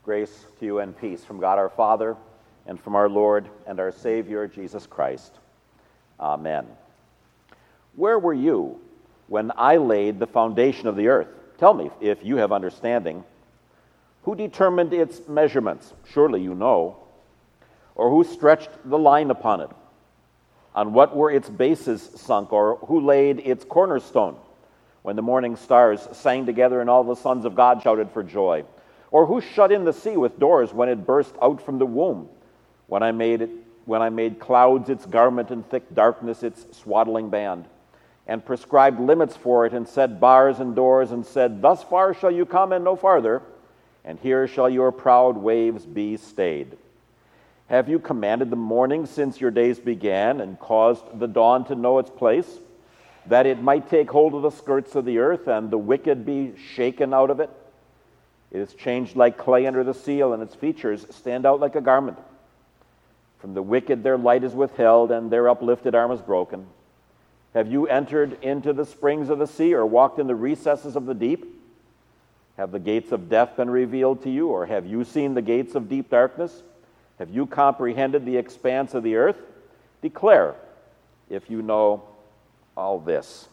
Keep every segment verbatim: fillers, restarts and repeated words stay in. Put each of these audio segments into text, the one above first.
Grace to you and peace from God our Father and from our Lord and our Savior, Jesus Christ. Amen. Where were you when I laid the foundation of the earth? Tell me if you have understanding. Who determined its measurements? Surely you know. Or who stretched the line upon it? On what were its bases sunk? Or who laid its cornerstone? When the morning stars sang together and all the sons of God shouted for joy. Or who shut in the sea with doors when it burst out from the womb? When I made it, when I made clouds its garment and thick darkness its swaddling band, and prescribed limits for it, and set bars and doors, and said, thus far shall you come and no farther, and here shall your proud waves be stayed. Have you commanded the morning since your days began, and caused the dawn to know its place, that it might take hold of the skirts of the earth, and the wicked be shaken out of it? It is changed like clay under the seal, and its features stand out like a garment. From the wicked their light is withheld, and their uplifted arm is broken. Have you entered into the springs of the sea, or walked in the recesses of the deep? Have the gates of death been revealed to you, or have you seen the gates of deep darkness? Have you comprehended the expanse of the earth? Declare, if you know all this.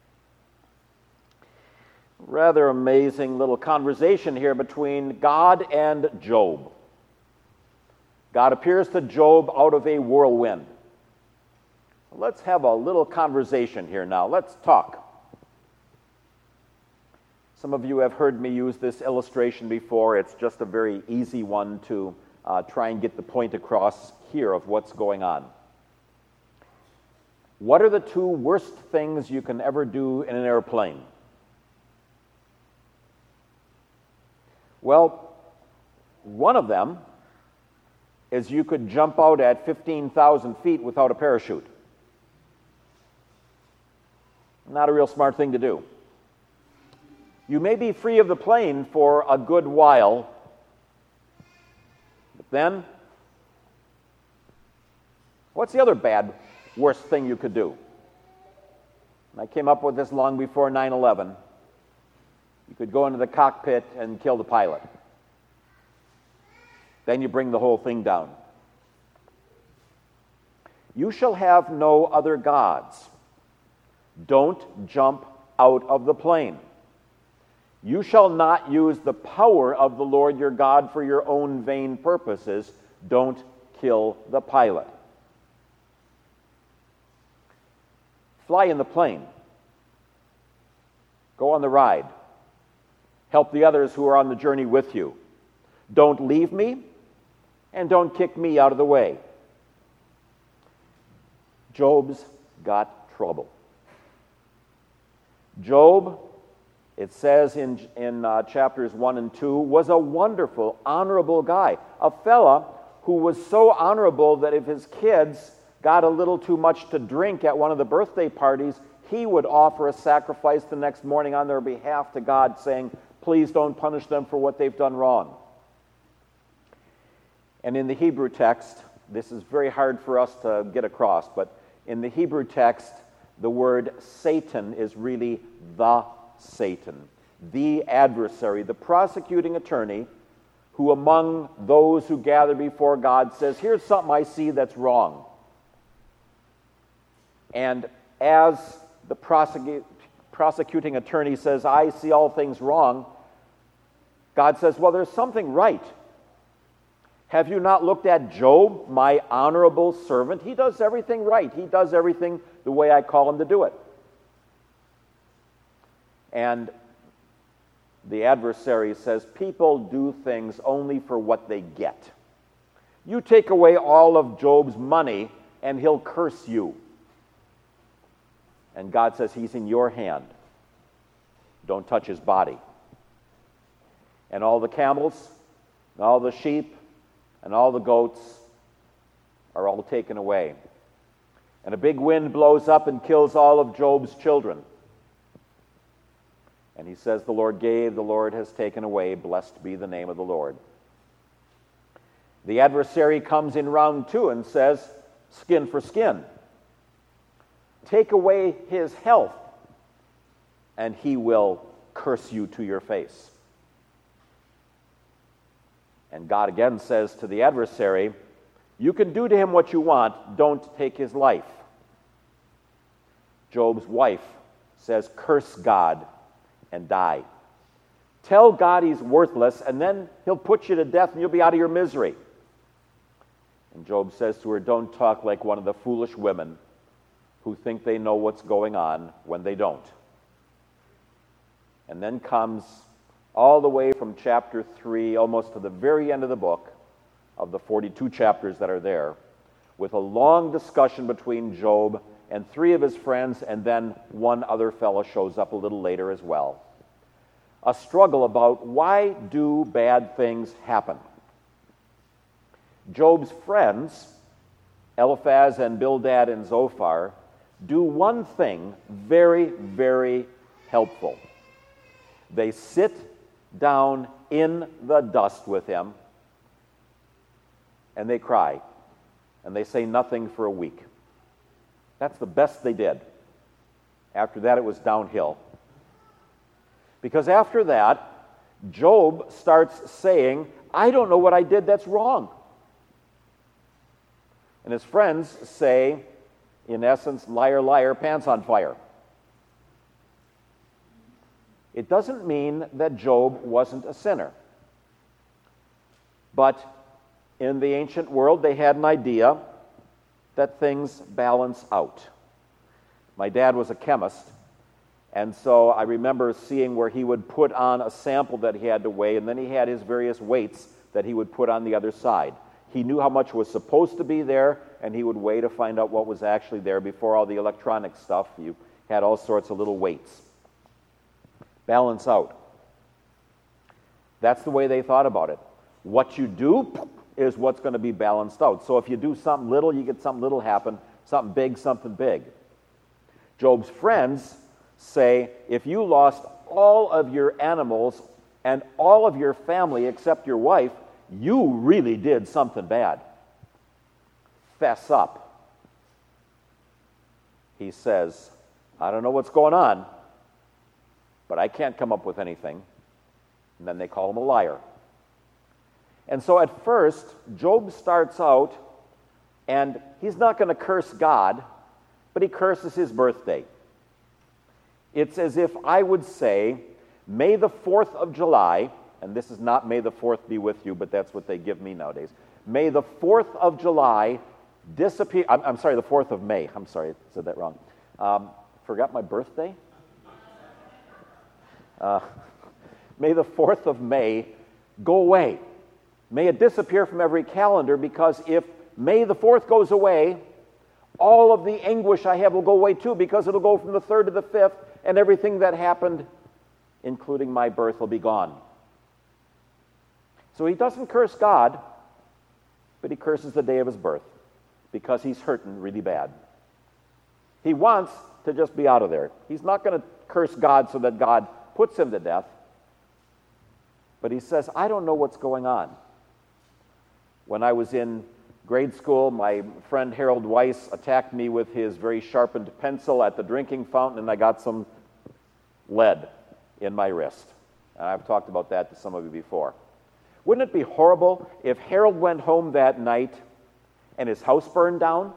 Rather amazing little conversation here between God and Job. God appears to Job out of a whirlwind. Let's have a little conversation here now. Let's talk. Some of you have heard me use this illustration before. It's just a very easy one to uh, try and get the point across here of what's going on. What are the two worst things you can ever do in an airplane? Well, one of them is you could jump out at fifteen thousand feet without a parachute. Not a real smart thing to do. You may be free of the plane for a good while, but then, what's the other bad, worst thing you could do? And I came up with this long before nine eleven. You could go into the cockpit and kill the pilot. Then you bring the whole thing down. You shall have no other gods. Don't jump out of the plane. You shall not use the power of the Lord your God for your own vain purposes. Don't kill the pilot. Fly in the plane. Go on the ride. Help the others who are on the journey with you. Don't leave me, and don't kick me out of the way. Job's got trouble. Job, it says in, in uh, chapters one and two, was a wonderful, honorable guy. A fella who was so honorable that if his kids got a little too much to drink at one of the birthday parties, he would offer a sacrifice the next morning on their behalf to God, saying, please don't punish them for what they've done wrong. And in the Hebrew text, this is very hard for us to get across, but in the Hebrew text, the word Satan is really the Satan, the adversary, the prosecuting attorney, who among those who gather before God says, here's something I see that's wrong. And as the prosecute, prosecuting attorney says, I see all things wrong, God says, well, there's something right. Have you not looked at Job, my honorable servant? He does everything right. He does everything the way I call him to do it. And the adversary says, people do things only for what they get. You take away all of Job's money, and he'll curse you. And God says, he's in your hand. Don't touch his body. And all the camels, and all the sheep, and all the goats are all taken away. And a big wind blows up and kills all of Job's children. And he says, the Lord gave, the Lord has taken away, blessed be the name of the Lord. The adversary comes in round two and says, skin for skin. Take away his health, and he will curse you to your face. And God again says to the adversary, you can do to him what you want, don't take his life. Job's wife says, curse God and die. Tell God he's worthless, and then he'll put you to death and you'll be out of your misery. And Job says to her, don't talk like one of the foolish women who think they know what's going on when they don't. And then comes all the way from chapter three, almost to the very end of the book, of the forty-two chapters that are there, with a long discussion between Job and three of his friends, and then one other fellow shows up a little later as well. A struggle about why do bad things happen. Job's friends, Eliphaz and Bildad and Zophar, do one thing very, very helpful. They sit down in the dust with him, and they cry, and they say nothing for a week. That's the best they did. After that, it was downhill. Because after that, Job starts saying, I don't know what I did that's wrong. And his friends say, in essence, liar, liar, pants on fire. It doesn't mean that Job wasn't a sinner. But in the ancient world, they had an idea that things balance out. My dad was a chemist, and so I remember seeing where he would put on a sample that he had to weigh, and then he had his various weights that he would put on the other side. He knew how much was supposed to be there, and he would weigh to find out what was actually there. Before all the electronic stuff, you had all sorts of little weights. Balance out. That's the way they thought about it. What you do is what's going to be balanced out. So if you do something little, you get something little happen, something big, something big. Job's friends say, if you lost all of your animals and all of your family except your wife, you really did something bad. Fess up. He says, I don't know what's going on, but I can't come up with anything. And then they call him a liar. And so at first, Job starts out, and he's not going to curse God, but he curses his birthday. It's as if I would say, may the fourth of July, and this is not may the fourth be with you, but that's what they give me nowadays. May the fourth of July disappear. I'm, I'm sorry, the fourth of May. I'm sorry, I said that wrong. Um, forgot my birthday? Uh, may the fourth of May go away. May it disappear from every calendar, because if May the fourth goes away, all of the anguish I have will go away too, because it'll go from the third to the fifth, and everything that happened, including my birth, will be gone. So he doesn't curse God, but he curses the day of his birth, because he's hurting really bad. He wants to just be out of there. He's not going to curse God so that God puts him to death, but he says, I don't know what's going on. When I was in grade school, my friend Harold Weiss attacked me with his very sharpened pencil at the drinking fountain, and I got some lead in my wrist. And I've talked about that to some of you before. Wouldn't it be horrible if Harold went home that night and his house burned down?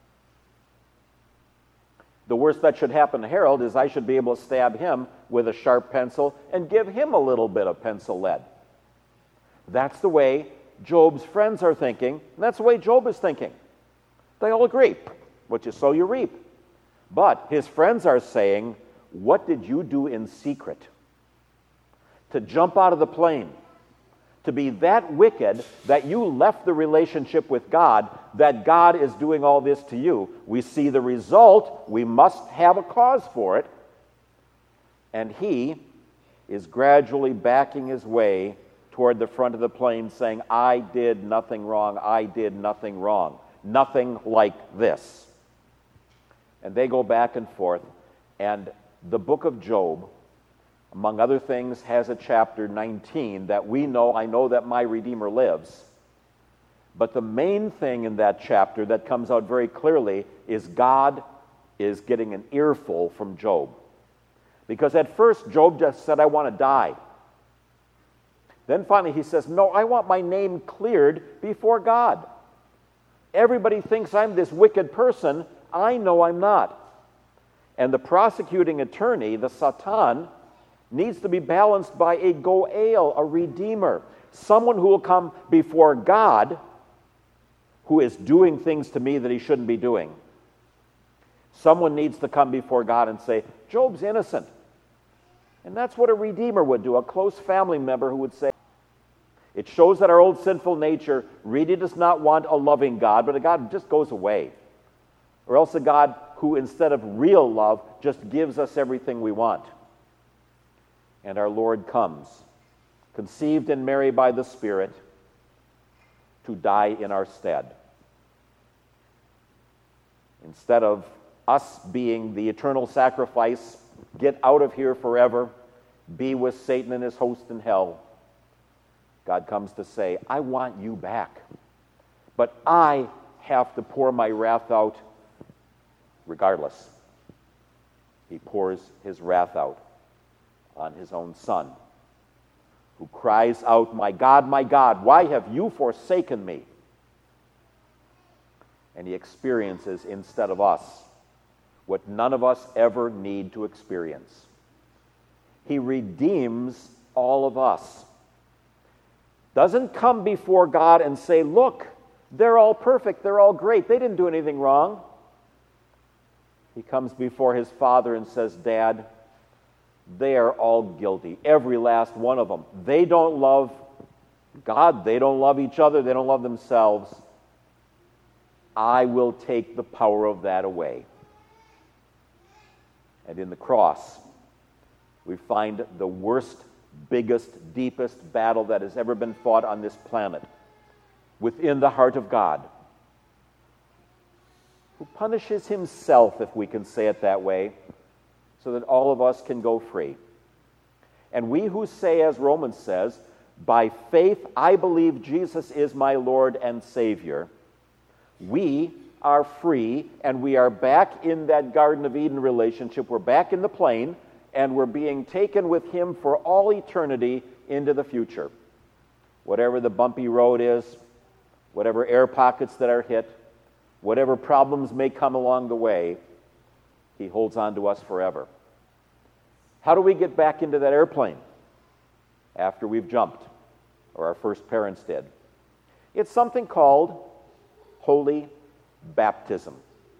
The worst that should happen to Harold is I should be able to stab him with a sharp pencil and give him a little bit of pencil lead. That's the way Job's friends are thinking, and that's the way Job is thinking. They all agree. What you sow, you reap. But his friends are saying, what did you do in secret? To jump out of the plane, to be that wicked that you left the relationship with God, that God is doing all this to you. We see the result. We must have a cause for it. And he is gradually backing his way toward the front of the plane, saying, I did nothing wrong, I did nothing wrong. Nothing like this. And they go back and forth, and the book of Job, among other things, has a chapter nineteen that we know, I know that my Redeemer lives. But the main thing in that chapter that comes out very clearly is God is getting an earful from Job. Because at first, Job just said, I want to die. Then finally he says, no, I want my name cleared before God. Everybody thinks I'm this wicked person. I know I'm not. And the prosecuting attorney, the Satan, needs to be balanced by a Goel, a redeemer, someone who will come before God who is doing things to me that he shouldn't be doing. Someone needs to come before God and say, Job's innocent. And that's what a redeemer would do, a close family member who would say, it shows that our old sinful nature really does not want a loving God, but a God who just goes away. Or else a God who, instead of real love, just gives us everything we want. And our Lord comes, conceived in Mary by the Spirit, to die in our stead. Instead of us being the eternal sacrifice, get out of here forever, be with Satan and his host in hell, God comes to say, I want you back, but I have to pour my wrath out regardless. He pours his wrath out on his own Son, who cries out, my God, my God, why have you forsaken me? And he experiences instead of us what none of us ever need to experience. He redeems all of us. Doesn't come before God and say, look, they're all perfect, they're all great, they didn't do anything wrong. He comes before his Father and says, Dad, they are all guilty, every last one of them. They don't love God, they don't love each other, they don't love themselves. I will take the power of that away. And in the cross, we find the worst, biggest, deepest battle that has ever been fought on this planet within the heart of God, who punishes himself, if we can say it that way, so that all of us can go free. And we who say, as Romans says, by faith I believe Jesus is my Lord and Savior, we are free, and we are back in that Garden of Eden relationship. We're back in the plain, and we're being taken with him for all eternity into the future. Whatever the bumpy road is, whatever air pockets that are hit, whatever problems may come along the way, he holds on to us forever. How do we get back into that airplane after we've jumped, or our first parents did? It's something called holy baptism.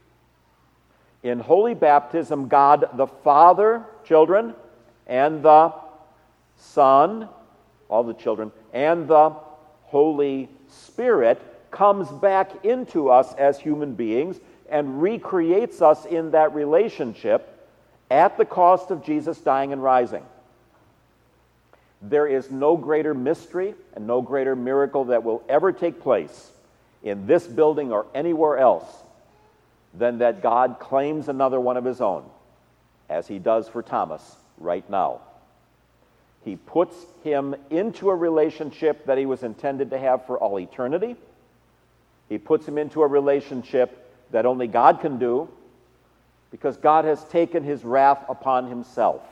In holy baptism, God the Father, children, and the Son, all the children, and the Holy Spirit comes back into us as human beings and recreates us in that relationship at the cost of Jesus dying and rising. There is no greater mystery and no greater miracle that will ever take place in this building or anywhere else than that God claims another one of his own, as he does for Thomas right now. He puts him into a relationship that he was intended to have for all eternity. He puts him into a relationship that only God can do, because God has taken his wrath upon himself.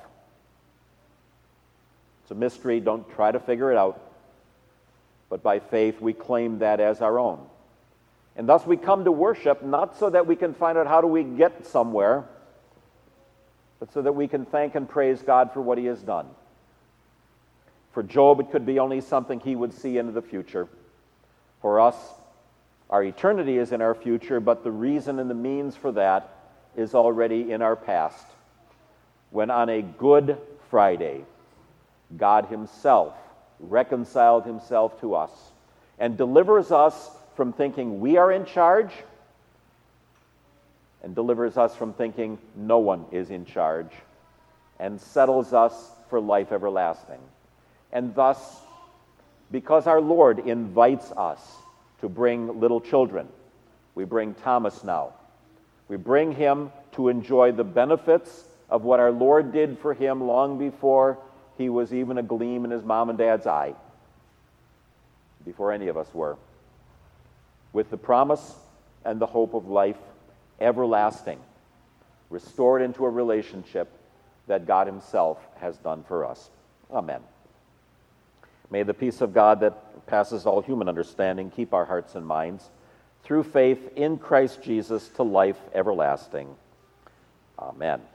It's a mystery. Don't try to figure it out. But by faith, we claim that as our own. And thus we come to worship not so that we can find out how do we get somewhere, but so that we can thank and praise God for what he has done. For Job, it could be only something he would see into the future. For us, our eternity is in our future, but the reason and the means for that is already in our past, when on a Good Friday, God himself reconciled himself to us and delivers us from thinking we are in charge, and delivers us from thinking no one is in charge, and settles us for life everlasting. And thus, because our Lord invites us to bring little children, we bring Thomas now. We bring him to enjoy the benefits of what our Lord did for him long before he was even a gleam in his mom and dad's eye, before any of us were, with the promise and the hope of life everlasting, restored into a relationship that God himself has done for us. Amen. May the peace of God that passes all human understanding keep our hearts and minds through faith in Christ Jesus to life everlasting. Amen.